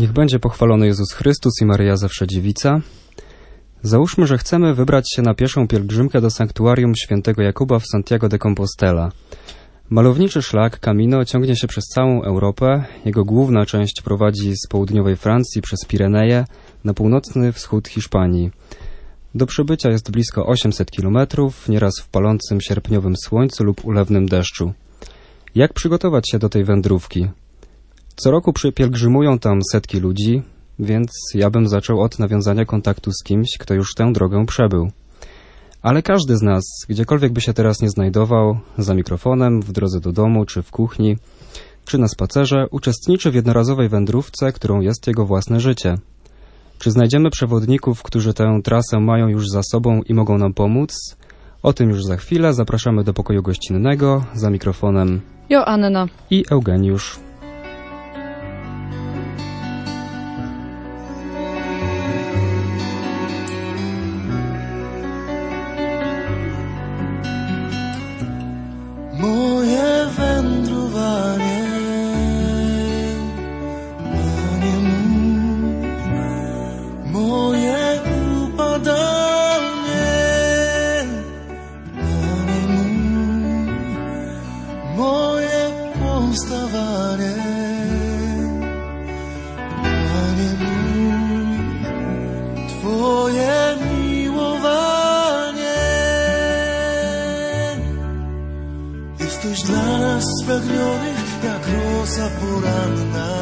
Niech będzie pochwalony Jezus Chrystus i Maryja Zawsze Dziewica. Załóżmy, że chcemy wybrać się na pieszą pielgrzymkę do sanktuarium świętego Jakuba w Santiago de Compostela. Malowniczy szlak Camino ciągnie się przez całą Europę. Jego główna część prowadzi z południowej Francji przez Pireneje na północny wschód Hiszpanii. Do przybycia jest blisko 800 kilometrów, nieraz w palącym sierpniowym słońcu lub ulewnym deszczu. Jak przygotować się do tej wędrówki? Co roku pielgrzymują tam setki ludzi, więc ja bym zaczął od nawiązania kontaktu z kimś, kto już tę drogę przebył. Ale każdy z nas, gdziekolwiek by się teraz nie znajdował, za mikrofonem, w drodze do domu, czy w kuchni, czy na spacerze, uczestniczy w jednorazowej wędrówce, którą jest jego własne życie. Czy znajdziemy przewodników, którzy tę trasę mają już za sobą i mogą nam pomóc? O tym już za chwilę. Zapraszamy do pokoju gościnnego. Za mikrofonem Joanna i Eugeniusz. Moje wędrowanie, Panie mój, moje upadanie, Panie mój, moje powstawanie, Panie mój, Twoje miłowanie. Jesteś dla nas spragnionych jak rosa poranna.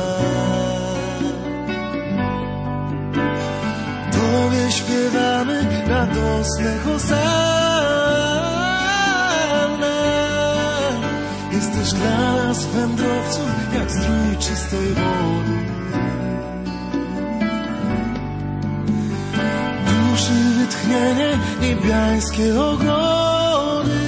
Tobie śpiewamy radosne hosanna. Jesteś dla nas wędrowców jak strój czystej wody. Duszy wytchnienie, niebiańskie ogrody.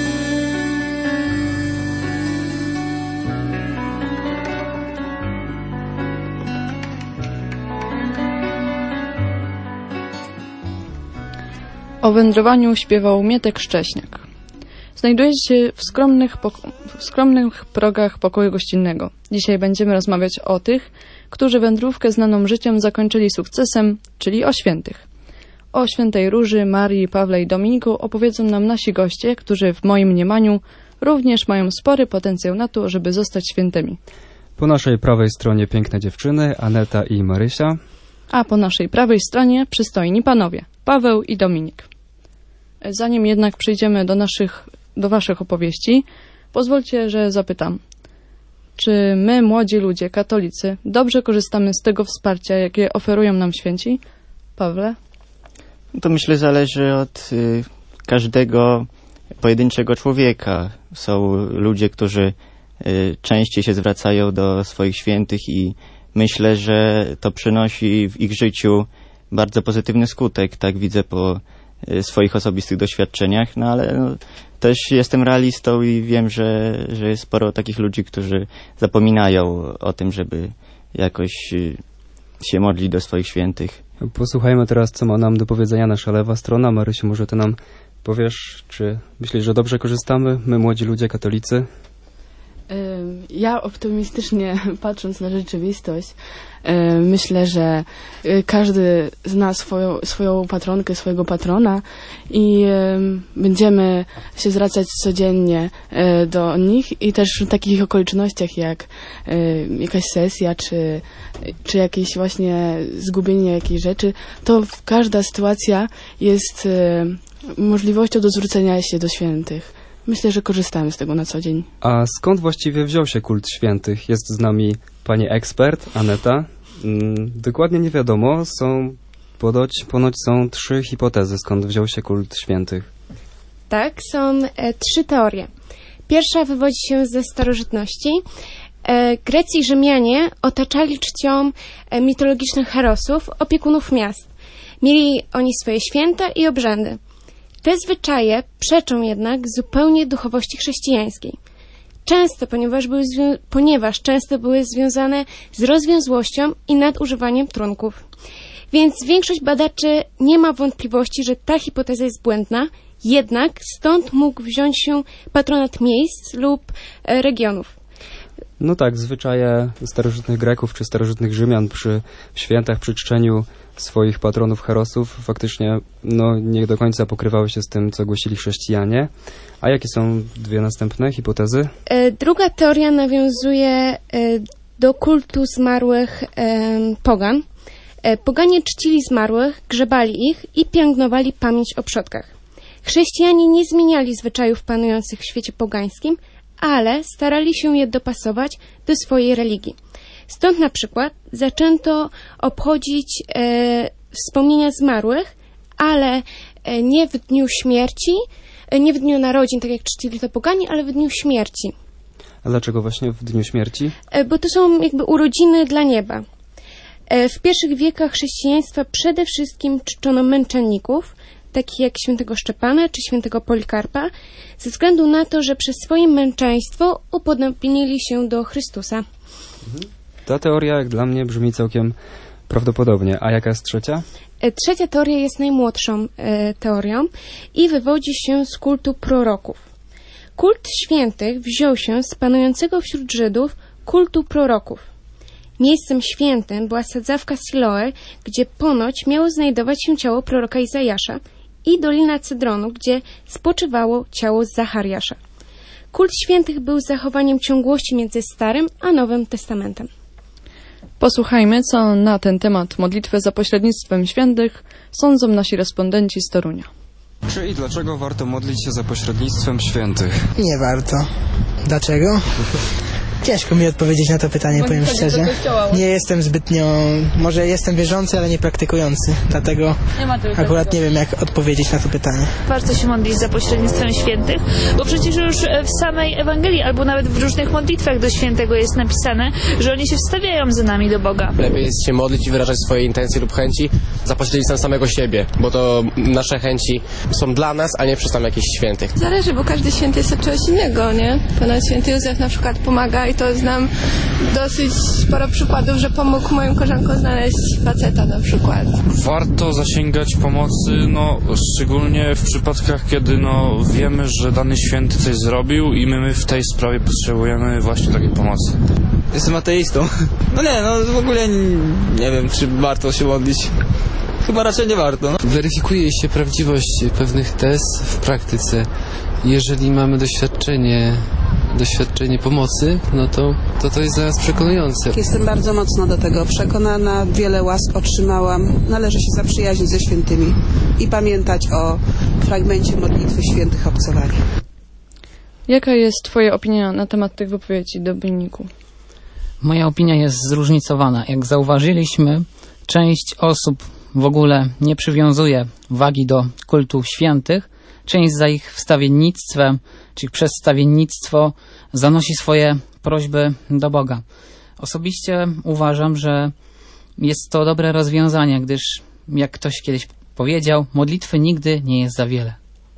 O wędrowaniu śpiewał Mietek Szcześniak. Znajduje się w skromnych progach pokoju gościnnego. Dzisiaj będziemy rozmawiać o tych, którzy wędrówkę znaną życiem zakończyli sukcesem, czyli o świętych. O świętej Róży, Marii, Pawle i Dominiku opowiedzą nam nasi goście, którzy w moim mniemaniu również mają spory potencjał na to, żeby zostać świętymi. Po naszej prawej stronie piękne dziewczyny, Aneta i Marysia. A po naszej prawej stronie przystojni panowie, Paweł i Dominik. Zanim jednak przejdziemy do waszych opowieści, pozwólcie, że zapytam. Czy my, młodzi ludzie, katolicy, dobrze korzystamy z tego wsparcia, jakie oferują nam święci? Pawle? To myślę zależy od każdego pojedynczego człowieka. Są ludzie, którzy częściej się zwracają do swoich świętych i myślę, że to przynosi w ich życiu bardzo pozytywny skutek. Tak widzę po swoich osobistych doświadczeniach, no ale też jestem realistą i wiem, że jest sporo takich ludzi, którzy zapominają o tym, żeby jakoś się modlić do swoich świętych. Posłuchajmy teraz, co ma nam do powiedzenia nasza lewa strona. Marysiu, może ty nam powiesz, czy myślisz, że dobrze korzystamy, my młodzi ludzie katolicy? Ja optymistycznie patrząc na rzeczywistość, myślę, że każdy zna swoją patronkę, swojego patrona i będziemy się zwracać codziennie do nich i też w takich okolicznościach jak jakaś sesja czy jakieś właśnie zgubienie jakiejś rzeczy, to każda sytuacja jest możliwością do zwrócenia się do świętych. Myślę, że korzystamy z tego na co dzień. A skąd właściwie wziął się kult świętych? Jest z nami pani ekspert, Aneta. Dokładnie nie wiadomo. Ponoć są 3 hipotezy, skąd wziął się kult świętych. Tak, są 3 teorie. Pierwsza wywodzi się ze starożytności. Grecy i Rzymianie otaczali czcią mitologicznych herosów, opiekunów miast. Mieli oni swoje święta i obrzędy. Te zwyczaje przeczą jednak zupełnie duchowości chrześcijańskiej. Ponieważ często były związane z rozwiązłością i nadużywaniem trunków. Więc większość badaczy nie ma wątpliwości, że ta hipoteza jest błędna, jednak stąd mógł wziąć się patronat miejsc lub regionów. No tak, zwyczaje starożytnych Greków czy starożytnych Rzymian przy świętach, przy czczeniu swoich patronów herosów faktycznie nie do końca pokrywały się z tym, co głosili chrześcijanie. A jakie są dwie następne hipotezy? Druga teoria nawiązuje do kultu zmarłych pogan. Poganie czcili zmarłych, grzebali ich i pielęgnowali pamięć o przodkach. Chrześcijanie nie zmieniali zwyczajów panujących w świecie pogańskim, ale starali się je dopasować do swojej religii. Stąd na przykład zaczęto obchodzić wspomnienia zmarłych, ale nie w dniu śmierci, nie w dniu narodzin, tak jak czcili to pogani, ale w dniu śmierci. A dlaczego właśnie w dniu śmierci? Bo to są jakby urodziny dla nieba. W pierwszych wiekach chrześcijaństwa przede wszystkim czczono męczenników, takich jak świętego Szczepana czy świętego Polikarpa, ze względu na to, że przez swoje męczeństwo upodobnili się do Chrystusa. Ta teoria, jak dla mnie, brzmi całkiem prawdopodobnie. A jaka jest trzecia? Trzecia teoria jest najmłodszą teorią i wywodzi się z kultu proroków. Kult świętych wziął się z panującego wśród Żydów kultu proroków. Miejscem świętym była sadzawka Siloe, gdzie ponoć miało znajdować się ciało proroka Izajasza, i Dolina Cedronu, gdzie spoczywało ciało Zachariasza. Kult świętych był zachowaniem ciągłości między Starym a Nowym Testamentem. Posłuchajmy, co na ten temat modlitwy za pośrednictwem świętych sądzą nasi respondenci z Torunia. Czy i dlaczego warto modlić się za pośrednictwem świętych? Nie warto. Dlaczego? Ciężko mi odpowiedzieć na to pytanie, powiem szczerze. Nie jestem zbytnio, może jestem wierzący, ale nie praktykujący, dlatego akurat nie wiem, jak odpowiedzieć na to pytanie. Warto się modlić za pośrednictwem świętych, bo przecież już w samej Ewangelii, albo nawet w różnych modlitwach do świętego jest napisane, że oni się wstawiają za nami do Boga. Lepiej jest się modlić i wyrażać swoje intencje lub chęci za pośrednictwem samego siebie, bo to nasze chęci są dla nas, a nie przez tam jakichś świętych. Zależy, bo każdy święty jest od czegoś innego, nie? Pan święty Józef na przykład pomaga i to znam dosyć sporo przykładów, że pomógł moim koleżankom znaleźć faceta na przykład. Warto zasięgać pomocy, szczególnie w przypadkach, kiedy wiemy, że dany święty coś zrobił i my w tej sprawie potrzebujemy właśnie takiej pomocy. Jestem ateistą. W ogóle nie wiem, czy warto się modlić. Chyba raczej nie warto. Weryfikuje się prawdziwość pewnych tez w praktyce. Jeżeli mamy doświadczenie pomocy, to jest dla nas przekonujące. Jestem bardzo mocno do tego przekonana, wiele łask otrzymałam. Należy się zaprzyjaźnić ze świętymi i pamiętać o fragmencie modlitwy świętych obcowali. Jaka jest Twoja opinia na temat tych wypowiedzi, Dominiku? Moja opinia jest zróżnicowana. Jak zauważyliśmy, część osób w ogóle nie przywiązuje wagi do kultu świętych, część za ich wstawiennictwem, czy przez wstawiennictwo zanosi swoje prośby do Boga. Osobiście uważam, że jest to dobre rozwiązanie, gdyż, jak ktoś kiedyś powiedział, modlitwy nigdy nie jest za wiele.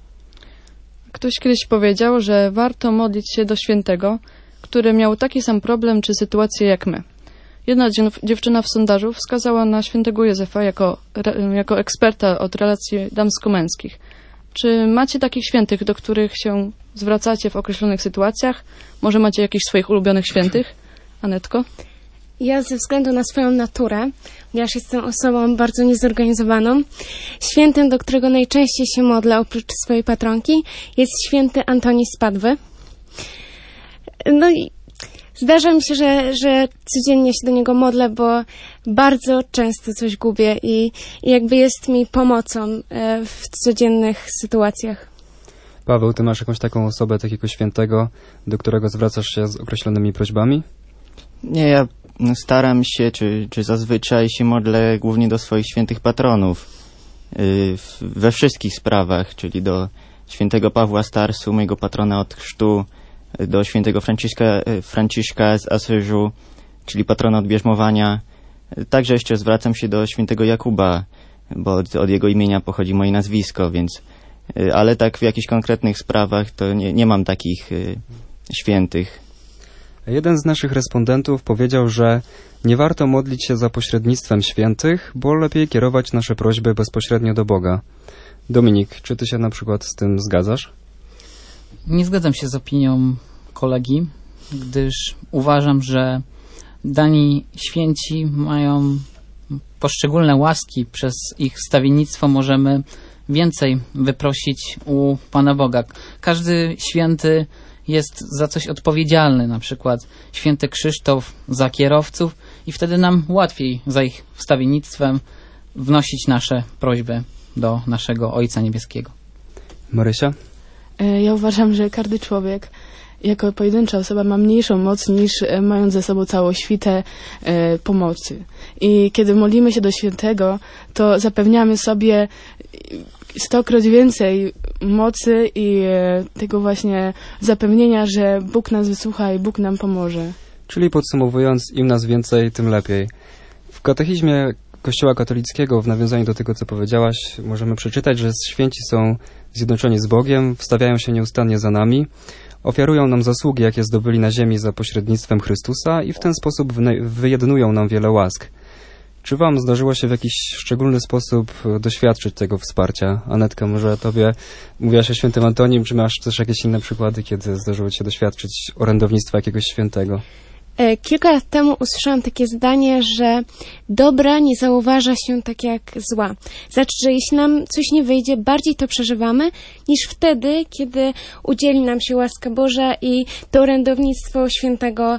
Ktoś kiedyś powiedział, że warto modlić się do świętego, który miał taki sam problem czy sytuację jak my. Jedna dziewczyna w sondażu wskazała na świętego Józefa jako eksperta od relacji damsko-męskich. Czy macie takich świętych, do których się zwracacie w określonych sytuacjach? Może macie jakichś swoich ulubionych świętych? Anetko? Ja ze względu na swoją naturę, ponieważ jestem osobą bardzo niezorganizowaną, świętym, do którego najczęściej się modlę oprócz swojej patronki, jest święty Antoni z Padwy. I zdarza mi się, że codziennie się do niego modlę, bo bardzo często coś gubię i jakby jest mi pomocą w codziennych sytuacjach. Paweł, ty masz jakąś taką osobę, takiego świętego, do którego zwracasz się z określonymi prośbami? Nie, ja staram się, czy zazwyczaj się modlę głównie do swoich świętych patronów we wszystkich sprawach, czyli do świętego Pawła z Tarsu, mojego patrona od chrztu, do świętego Franciszka z Asyżu, czyli patrona od bierzmowania. Także jeszcze zwracam się do świętego Jakuba, bo od jego imienia pochodzi moje nazwisko, więc ale tak w jakichś konkretnych sprawach to nie mam takich świętych. Jeden z naszych respondentów powiedział, że nie warto modlić się za pośrednictwem świętych, bo lepiej kierować nasze prośby bezpośrednio do Boga. Dominik, czy ty się na przykład z tym zgadzasz? Nie zgadzam się z opinią kolegi. gdyż uważam, że dani święci mają poszczególne łaski. Przez ich wstawiennictwo możemy więcej wyprosić u Pana Boga. Każdy święty jest za coś odpowiedzialny, na przykład święty Krzysztof za kierowców i wtedy nam łatwiej za ich wstawiennictwem wnosić nasze prośby do naszego Ojca Niebieskiego. Marysia? Ja uważam, że każdy człowiek jako pojedyncza osoba ma mniejszą moc niż mając ze sobą całą świtę pomocy. I kiedy modlimy się do świętego, to zapewniamy sobie 100-krotnie więcej mocy i tego właśnie zapewnienia, że Bóg nas wysłucha i Bóg nam pomoże. Czyli podsumowując, im nas więcej, tym lepiej. W katechizmie Kościoła katolickiego, w nawiązaniu do tego, co powiedziałaś, możemy przeczytać, że święci są zjednoczeni z Bogiem, wstawiają się nieustannie za nami, ofiarują nam zasługi, jakie zdobyli na ziemi za pośrednictwem Chrystusa i w ten sposób wyjednują nam wiele łask. Czy wam zdarzyło się w jakiś szczególny sposób doświadczyć tego wsparcia? Anetka, może tobie mówiłaś o świętym Antonim, czy masz też jakieś inne przykłady, kiedy zdarzyło ci się doświadczyć orędownictwa jakiegoś świętego? Kilka lat temu usłyszałam takie zdanie, że dobra nie zauważa się tak jak zła. Znaczy, że jeśli nam coś nie wyjdzie, bardziej to przeżywamy, niż wtedy, kiedy udzieli nam się łaska Boża i to orędownictwo świętego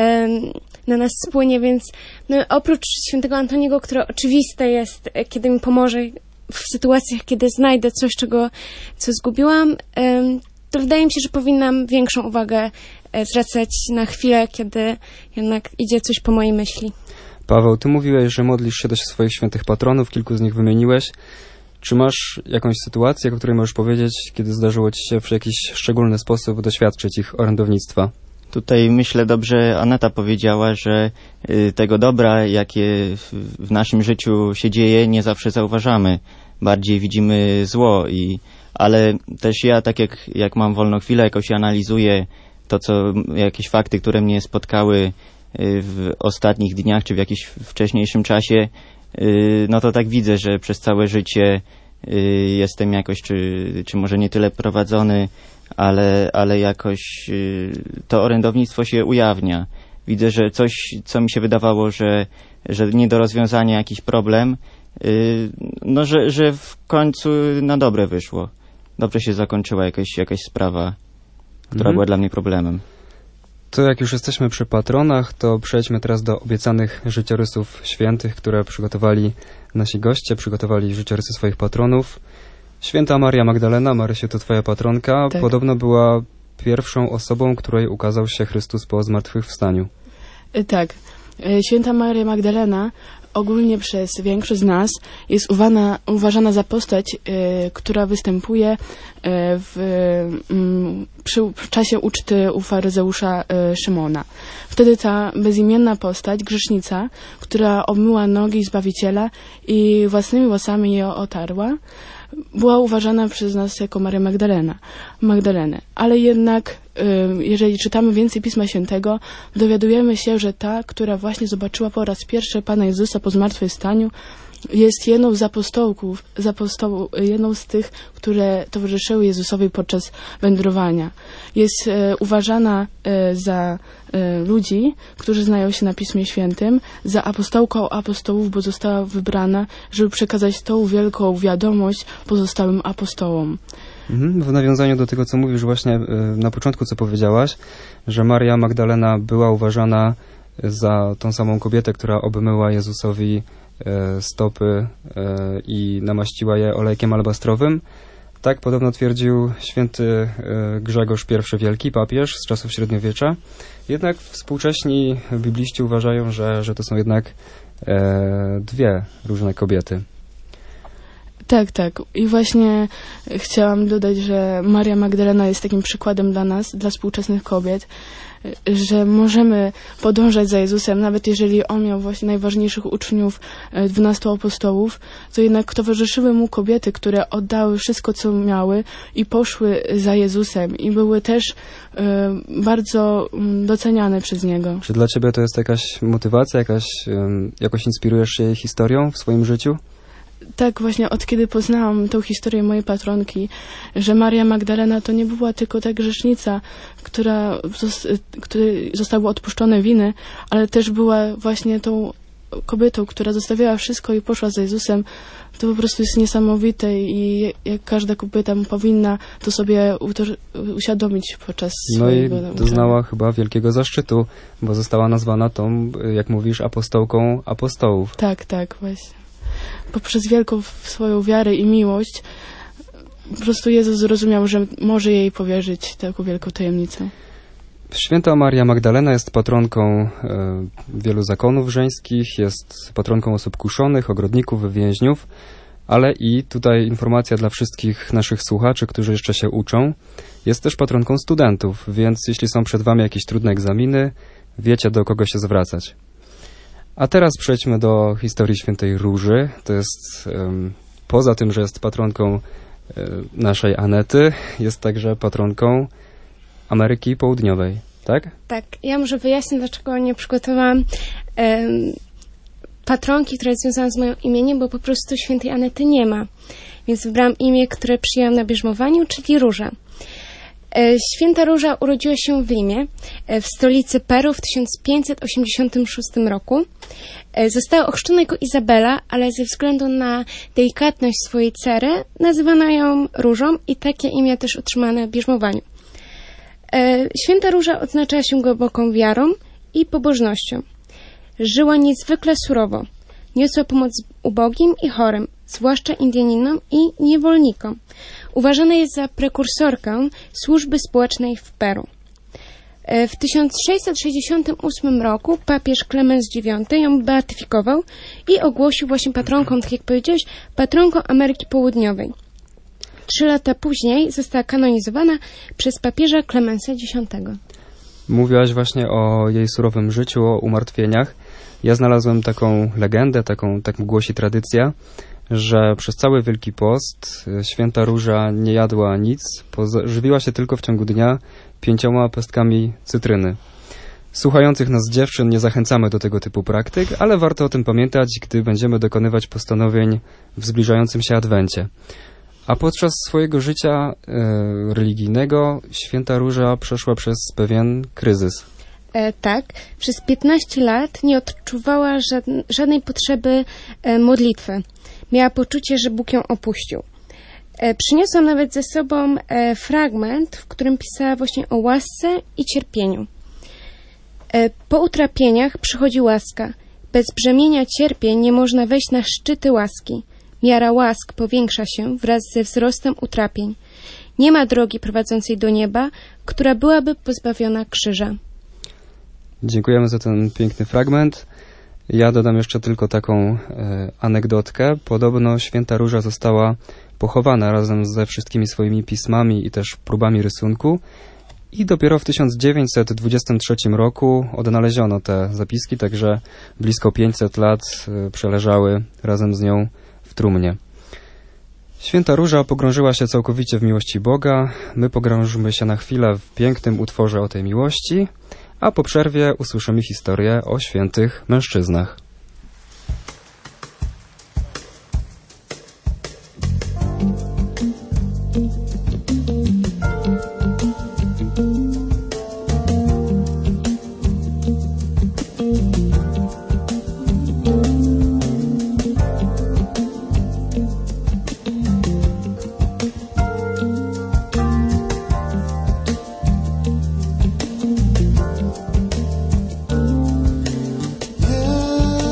na nas spłynie, więc oprócz świętego Antoniego, które oczywiste jest, kiedy mi pomoże w sytuacjach, kiedy znajdę coś, co zgubiłam, to wydaje mi się, że powinnam większą uwagę zwracać na chwilę, kiedy jednak idzie coś po mojej myśli. Paweł, ty mówiłeś, że modlisz się do swoich świętych patronów, kilku z nich wymieniłeś. Czy masz jakąś sytuację, o której możesz powiedzieć, kiedy zdarzyło ci się w jakiś szczególny sposób doświadczyć ich orędownictwa? Tutaj myślę dobrze Aneta powiedziała, że tego dobra, jakie w naszym życiu się dzieje, nie zawsze zauważamy. Bardziej widzimy zło, ale też ja, tak jak mam wolną chwilę, jakoś analizuję jakieś fakty, które mnie spotkały w ostatnich dniach, czy w jakimś wcześniejszym czasie, no to tak widzę, że przez całe życie jestem jakoś, czy może nie tyle prowadzony, ale jakoś to orędownictwo się ujawnia. Widzę, że coś, co mi się wydawało, że nie do rozwiązania jakiś problem, no że w końcu na dobre wyszło. Dobrze się zakończyła jakaś sprawa, która była dla mnie problemem. To jak już jesteśmy przy patronach, to przejdźmy teraz do obiecanych życiorysów świętych, które przygotowali nasi goście, przygotowali życiorysy swoich patronów. Święta Maria Magdalena, Marysiu, to twoja patronka, tak. Podobno była pierwszą osobą, której ukazał się Chrystus po zmartwychwstaniu. Tak. Święta Maria Magdalena ogólnie przez większość z nas jest uważana za postać, która występuje w czasie uczty u faryzeusza Szymona. Wtedy ta bezimienna postać, grzesznica, która obmyła nogi Zbawiciela i własnymi włosami je otarła, była uważana przez nas jako Maria Magdalenę. Ale jednak, jeżeli czytamy więcej Pisma Świętego, dowiadujemy się, że ta, która właśnie zobaczyła po raz pierwszy Pana Jezusa po zmartwychwstaniu, jest jedną z jedną z tych, które towarzyszyły Jezusowi podczas wędrowania. Jest uważana za ludzi, którzy znają się na Pismie Świętym, za apostołką apostołów, bo została wybrana, żeby przekazać tą wielką wiadomość pozostałym apostołom. W nawiązaniu do tego, co mówisz właśnie na początku, co powiedziałaś, że Maria Magdalena była uważana za tą samą kobietę, która obmyła Jezusowi stopy i namaściła je olejkiem albastrowym. Tak podobno twierdził święty Grzegorz I Wielki, papież z czasów średniowiecza. Jednak współcześni bibliści uważają, że to są jednak dwie różne kobiety. Tak. I właśnie chciałam dodać, że Maria Magdalena jest takim przykładem dla nas, dla współczesnych kobiet, że możemy podążać za Jezusem, nawet jeżeli On miał właśnie najważniejszych uczniów, 12 apostołów, to jednak towarzyszyły Mu kobiety, które oddały wszystko, co miały i poszły za Jezusem i były też bardzo doceniane przez Niego. Czy dla Ciebie to jest jakaś motywacja, jakoś inspirujesz się jej historią w swoim życiu? tak właśnie od kiedy poznałam tą historię mojej patronki, że Maria Magdalena to nie była tylko ta grzesznica, której zostały odpuszczone winy, ale też była właśnie tą kobietą, która zostawiała wszystko i poszła za Jezusem. To po prostu jest niesamowite i jak każda kobieta powinna to sobie uświadomić podczas swojego nauczania. No i doznała chyba wielkiego zaszczytu, bo została nazwana tą, jak mówisz, apostołką apostołów. Tak, właśnie. Poprzez wielką swoją wiarę i miłość po prostu Jezus zrozumiał, że może jej powierzyć taką wielką tajemnicę. Święta Maria Magdalena jest patronką wielu zakonów żeńskich, jest patronką osób kuszonych, ogrodników, więźniów, ale i tutaj informacja dla wszystkich naszych słuchaczy, którzy jeszcze się uczą, jest też patronką studentów, więc jeśli są przed wami jakieś trudne egzaminy, wiecie, do kogo się zwracać. A teraz przejdźmy do historii świętej Róży. To jest, poza tym, że jest patronką naszej Anety, jest także patronką Ameryki Południowej, tak? Tak. Ja może wyjaśnię, dlaczego nie przygotowałam patronki, która jest związana z moim imieniem, bo po prostu świętej Anety nie ma. Więc wybrałam imię, które przyjęłam na bierzmowaniu, czyli Róża. Święta Róża urodziła się w Limie, w stolicy Peru w 1586 roku. Została ochrzczona jako Izabela, ale ze względu na delikatność swojej cery nazywano ją Różą i takie imię też otrzymano na bierzmowaniu. Święta Róża odznaczała się głęboką wiarą i pobożnością. Żyła niezwykle surowo. Niosła pomoc ubogim i chorym, zwłaszcza Indianinom i niewolnikom. Uważana jest za prekursorkę służby społecznej w Peru. W 1668 roku papież Klemens IX ją beatyfikował i ogłosił właśnie patronką, tak jak powiedziałeś, patronką Ameryki Południowej. 3 lata później została kanonizowana przez papieża Klemensa X. Mówiłaś właśnie o jej surowym życiu, o umartwieniach. Ja znalazłem taką legendę, tak głosi tradycja, że przez cały Wielki Post święta Róża nie jadła nic, żywiła się tylko w ciągu dnia 5 pestkami cytryny. Słuchających nas dziewczyn nie zachęcamy do tego typu praktyk, ale warto o tym pamiętać, gdy będziemy dokonywać postanowień w zbliżającym się Adwencie. A podczas swojego życia religijnego święta Róża przeszła przez pewien kryzys. Tak, przez 15 lat nie odczuwała żadnej potrzeby modlitwy. Miała poczucie, że Bóg ją opuścił. Przyniosłam nawet ze sobą fragment, w którym pisała właśnie o łasce i cierpieniu. Po utrapieniach przychodzi łaska. Bez brzemienia cierpień nie można wejść na szczyty łaski. Miara łask powiększa się wraz ze wzrostem utrapień. Nie ma drogi prowadzącej do nieba, która byłaby pozbawiona krzyża. Dziękujemy za ten piękny fragment. Ja dodam jeszcze tylko taką anegdotkę. Podobno święta Róża została pochowana razem ze wszystkimi swoimi pismami i też próbami rysunku i dopiero w 1923 roku odnaleziono te zapiski, także blisko 500 lat przeleżały razem z nią w trumnie. Święta Róża pogrążyła się całkowicie w miłości Boga. My pogrążymy się na chwilę w pięknym utworze o tej miłości, a po przerwie usłyszymy historię o świętych mężczyznach. Yeah.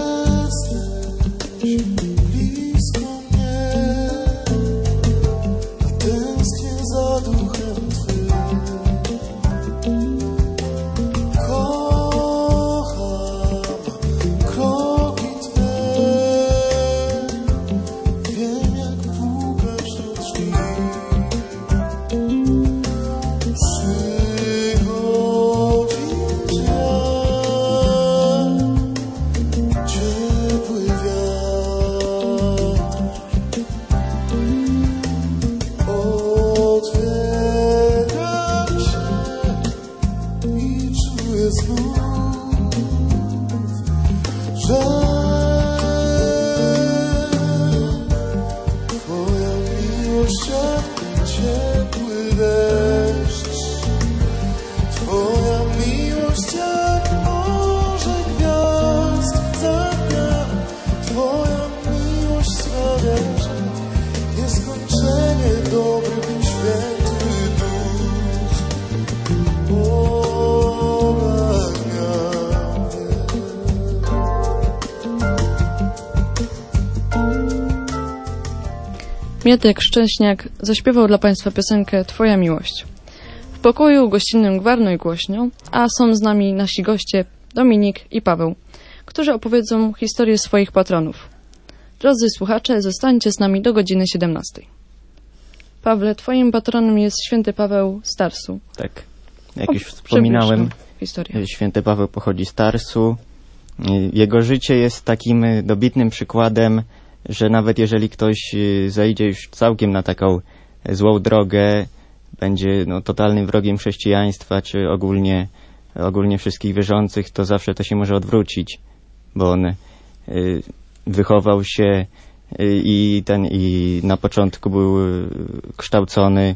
Mietek Szczęśniak zaśpiewał dla Państwa piosenkę Twoja miłość. W pokoju gościnnym gwarno i głośno, a są z nami nasi goście Dominik i Paweł, którzy opowiedzą historię swoich patronów. Drodzy słuchacze, zostańcie z nami do godziny 17. Pawle, Twoim patronem jest święty Paweł z Tarsu. Tak, jak już wspominałem, historię. święty Paweł pochodzi z Tarsu. Jego życie jest takim dobitnym przykładem, że nawet jeżeli ktoś zejdzie już całkiem na taką złą drogę, będzie totalnym wrogiem chrześcijaństwa, czy ogólnie wszystkich wierzących, to zawsze to się może odwrócić, bo on wychował się i na początku był kształcony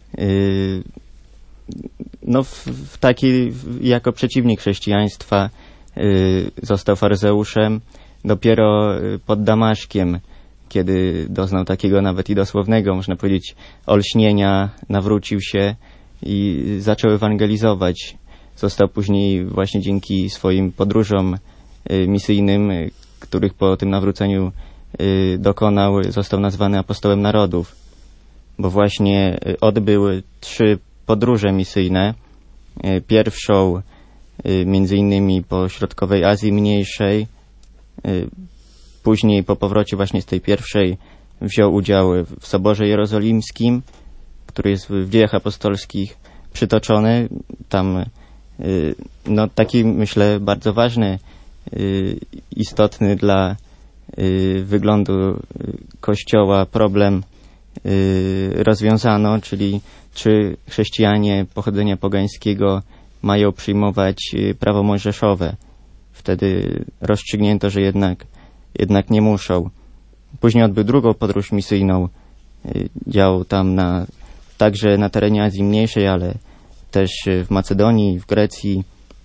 jako przeciwnik chrześcijaństwa, został faryzeuszem. Dopiero pod Damaszkiem, kiedy doznał takiego nawet i dosłownego, można powiedzieć, olśnienia, nawrócił się i zaczął ewangelizować. Został później właśnie dzięki swoim podróżom misyjnym, których po tym nawróceniu dokonał, został nazwany apostołem narodów, bo właśnie odbył 3 podróże misyjne. Pierwszą między innymi po środkowej Azji Mniejszej. Później po powrocie właśnie z tej pierwszej wziął udział w Soborze Jerozolimskim, który jest w Dziejach Apostolskich przytoczony. Tam taki, myślę, bardzo ważny, istotny dla wyglądu Kościoła problem rozwiązano, czyli czy chrześcijanie pochodzenia pogańskiego mają przyjmować prawo mojżeszowe. Wtedy rozstrzygnięto, że jednak nie muszą. Później odbył drugą podróż misyjną. Działał tam także na terenie Azji Mniejszej, ale też w Macedonii, w Grecji.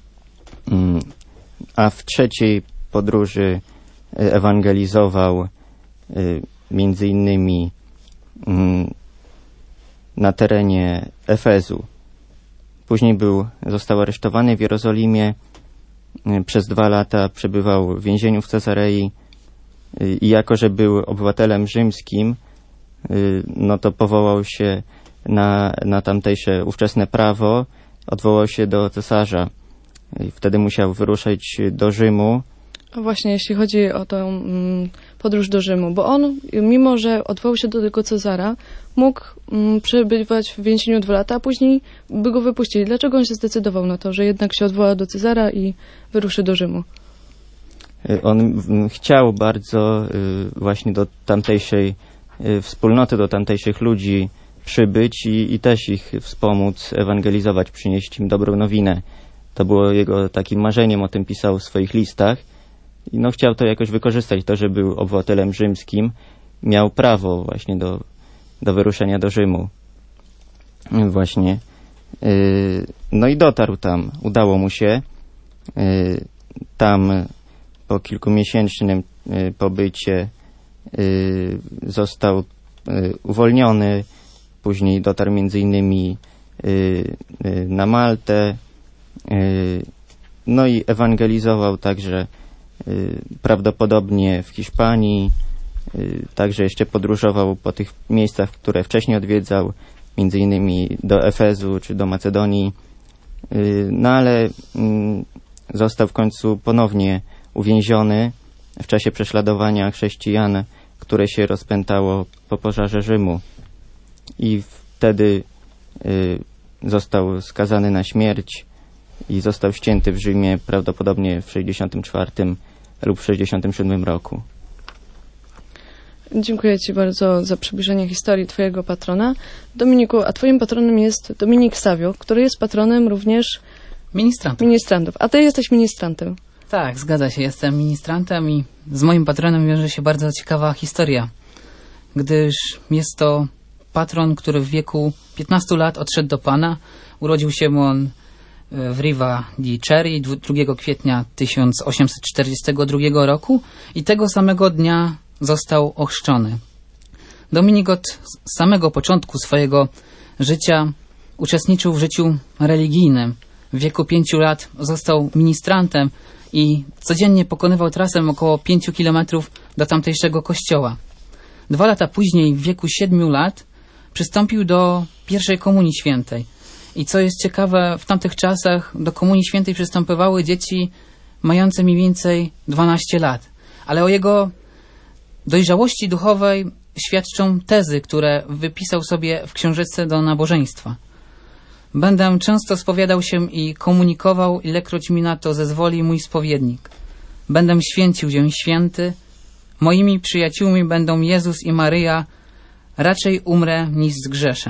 A w trzeciej podróży ewangelizował między innymi na terenie Efezu. Później został aresztowany w Jerozolimie. Przez 2 lata przebywał w więzieniu w Cezarei i jako, że był obywatelem rzymskim, to powołał się na tamtejsze ówczesne prawo, odwołał się do cesarza. I wtedy musiał wyruszyć do Rzymu. A właśnie, jeśli chodzi o tą podróż do Rzymu, bo on, mimo że odwołał się do tego Cezara, mógł przebywać w więzieniu 2 lata, a później by go wypuścili. Dlaczego on się zdecydował na to, że jednak się odwoła do Cezara i wyruszy do Rzymu? On chciał bardzo właśnie do tamtejszej wspólnoty, do tamtejszych ludzi przybyć i też ich wspomóc, ewangelizować, przynieść im dobrą nowinę. To było jego takim marzeniem, o tym pisał w swoich listach. I chciał to jakoś wykorzystać, to, że był obywatelem rzymskim, miał prawo właśnie do wyruszenia do Rzymu. Właśnie. I dotarł tam. Udało mu się. Tam po kilkumiesięcznym pobycie został uwolniony. Później dotarł między innymi na Maltę. I ewangelizował także prawdopodobnie w Hiszpanii. Także jeszcze podróżował po tych miejscach, które wcześniej odwiedzał, między innymi do Efezu czy do Macedonii. Ale został w końcu ponownie uwięziony w czasie prześladowania chrześcijan, które się rozpętało po pożarze Rzymu. I wtedy został skazany na śmierć i został ścięty w Rzymie prawdopodobnie w 64 lub w 67 roku. Dziękuję Ci bardzo za przybliżenie historii Twojego patrona. Dominiku, a Twoim patronem jest Dominik Savio, który jest patronem również ministrantów. A Ty jesteś ministrantem. Tak, zgadza się. Jestem ministrantem i z moim patronem wiąże się bardzo ciekawa historia, gdyż jest to patron, który w wieku 15 lat odszedł do Pana. Urodził się on w Riva di Chieri 2 kwietnia 1842 roku i tego samego dnia został ochrzczony. Dominik od samego początku swojego życia uczestniczył w życiu religijnym. W wieku 5 lat został ministrantem i codziennie pokonywał trasę około 5 kilometrów do tamtejszego kościoła. 2 lata później, w wieku 7 lat, przystąpił do pierwszej Komunii Świętej. I co jest ciekawe, w tamtych czasach do Komunii Świętej przystępowały dzieci mające mniej więcej 12 lat. Ale o jego dojrzałości duchowej świadczą tezy, które wypisał sobie w książeczce do nabożeństwa. Będę często spowiadał się i komunikował, ilekroć mi na to zezwoli mój spowiednik. Będę święcił dzień święty, moimi przyjaciółmi będą Jezus i Maryja, raczej umrę niż zgrzeszę.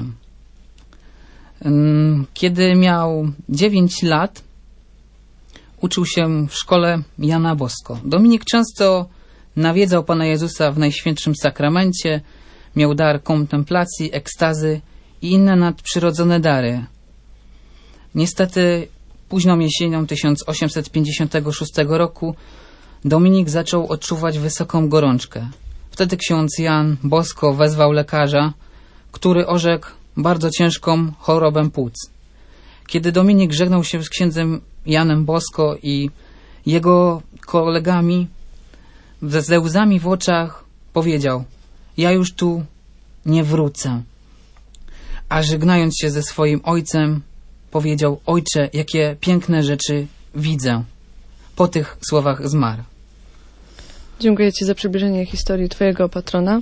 Kiedy miał 9 lat, uczył się w szkole Jana Bosko. Dominik często nawiedzał Pana Jezusa w Najświętszym Sakramencie, miał dar kontemplacji, ekstazy i inne nadprzyrodzone dary. Niestety późną jesienią 1856 roku Dominik zaczął odczuwać wysoką gorączkę. Wtedy ksiądz Jan Bosko wezwał lekarza, który orzekł bardzo ciężką chorobę płuc. Kiedy Dominik żegnał się z księdzem Janem Bosko i jego kolegami, ze łzami w oczach powiedział: ja już tu nie wrócę. A żegnając się ze swoim ojcem, powiedział: ojcze, jakie piękne rzeczy widzę. Po tych słowach zmarł. Dziękuję Ci za przybliżenie historii Twojego patrona.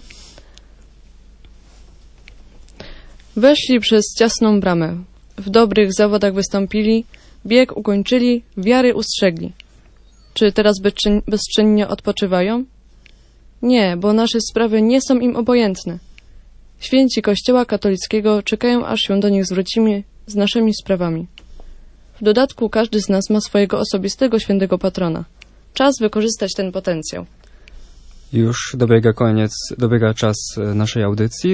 Weszli przez ciasną bramę. W dobrych zawodach wystąpili, bieg ukończyli, wiary ustrzegli. Czy teraz bezczynnie odpoczywają? Nie, bo nasze sprawy nie są im obojętne. Święci Kościoła katolickiego czekają, aż się do nich zwrócimy z naszymi sprawami. W dodatku każdy z nas ma swojego osobistego świętego patrona. Czas wykorzystać ten potencjał. Już dobiega czas naszej audycji.